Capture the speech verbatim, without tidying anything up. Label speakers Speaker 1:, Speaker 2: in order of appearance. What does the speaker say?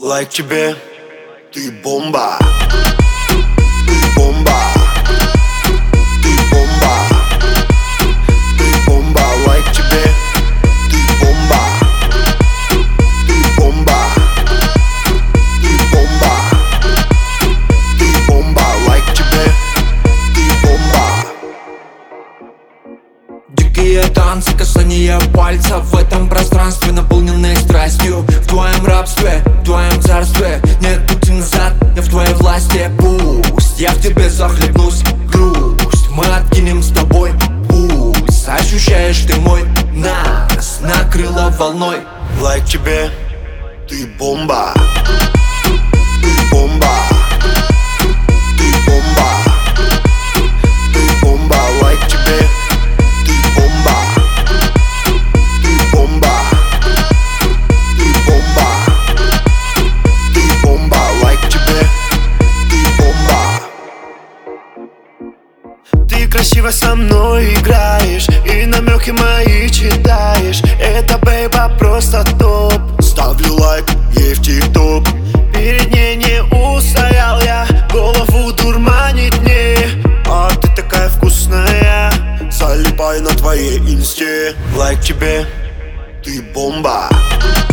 Speaker 1: Лайк тебе, ты бомба. Ты бомба. Ты бомба. Ты бомба. Лайк тебе, ты бомба. Ты бомба. Ты бомба. Ты бомба. Лайк тебе, ты бомба.
Speaker 2: Дикие танцы, касания пальцев в этом пространстве, наполненные страстью. В твоем рабстве, в твоем царстве нет пути назад, я в твоей власти. Пусть я в тебе захлебнусь, грусть мы откинем с тобой. Пусть ощущаешь ты мой, нас накрыло волной.
Speaker 1: Лайк тебе, ты бомба. Ты бомба. Ты бомба. Ты бомба. Лайк тебе, ты бомба. Ты бомба. Ты бомба. Ты бомба. Лайк тебе, ты бомба. Ты красиво со мной играешь и намеки мои читаешь. Это бейба просто топ. Ставлю лайк ей в тикток. Перед ней не устоял я, голову дурманит мне. А ты такая вкусная, залипаю на твоей инсте. Лайк тебе, ты бомба.